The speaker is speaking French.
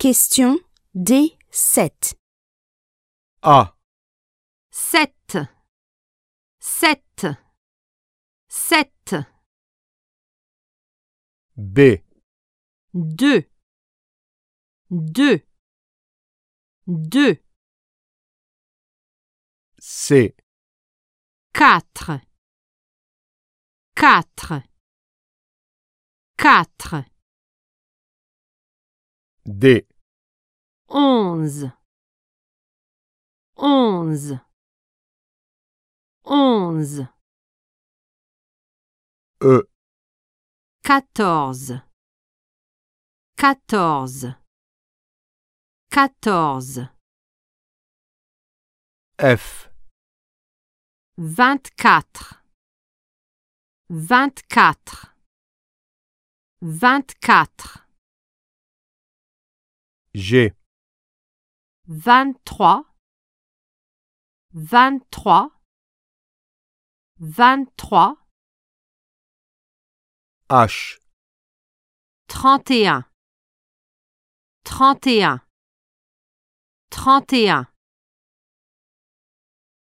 Question D7. A, 7, 7, 7. B, 2, 2, 2. C, 4, 4, 4. D, 11, 11, 11. E, 14, 14, 14. F, 24, 24, 24. G, 23, 23, 23. H, 31, 31, 31.